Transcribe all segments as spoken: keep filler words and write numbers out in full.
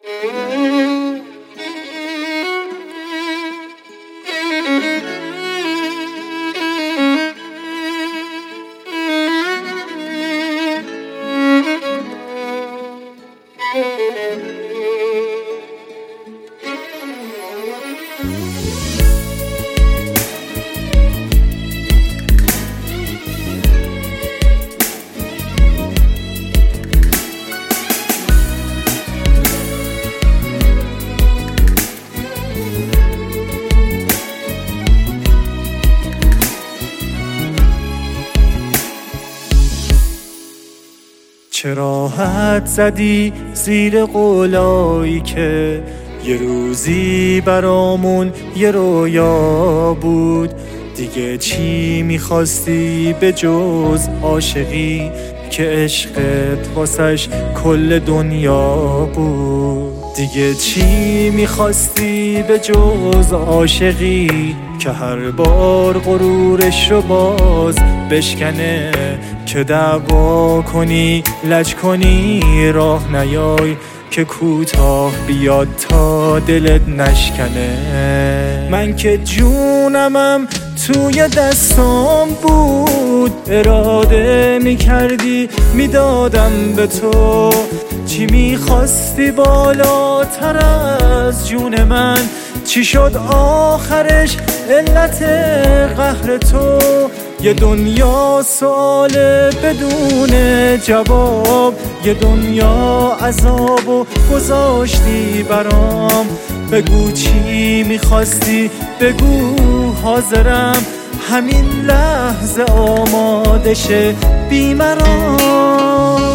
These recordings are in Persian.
چرا حد زدی زیر قولایی که یه روزی برامون یه رویا بود؟ دیگه چی میخواستی به جز عاشقی که عشقت واسش کل دنیا بود؟ دیگه چی میخواستی به جز عاشقی که هر بار غرورش رو باز بشکنه، که دعوا کنی لج کنی راه نیای، که کوتاه بیاد تا دلت نشکنه. من که جونمم توی دستام بود، اراده میکردی میدادم به تو. چی میخواستی بالاتر از جون من؟ چی شد آخرش علت قهر تو؟ یه دنیا سوال بدون جواب، یه دنیا عذاب و گذاشتی برام. بگو چی میخواستی، بگو حاضرم همین لحظه آماده شه بیمرام.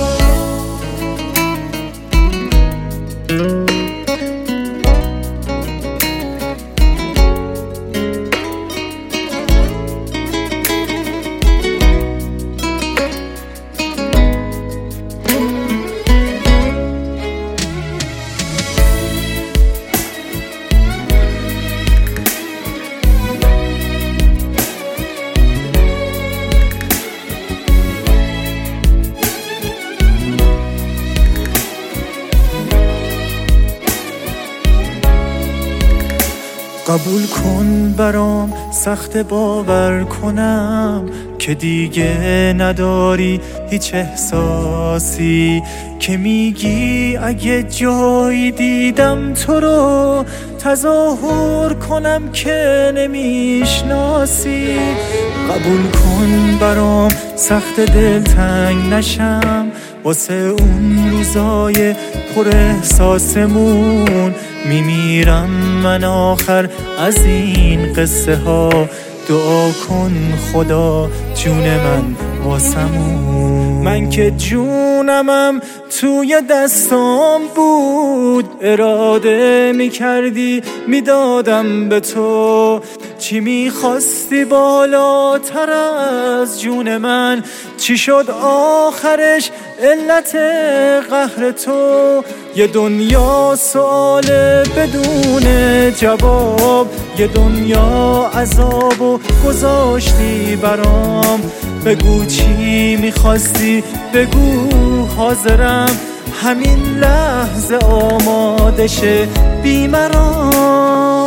قبول کن برام سخت باور کنم که دیگه نداری هیچ احساسی، که میگی اگه جایی دیدم تو رو تظاهر کنم که نمیشناسی. قبول کن برام سخت دلتنگ نشم واسه اون روزای پر احساسمون. میمیرم من آخر از این قصه ها، دعا کن خدا جون من واسمون. من که جونمم توی دستام بود، اراده میکردی میدادم به تو. چی میخواستی بالاتر از جون من؟ چی شد آخرش علت قهر تو؟ یه دنیا سوال بدون جواب، یه دنیا عذاب و گذاشتی برام. بگو چی میخواستی، بگو حاضرم همین لحظه آماده شه بیمرام.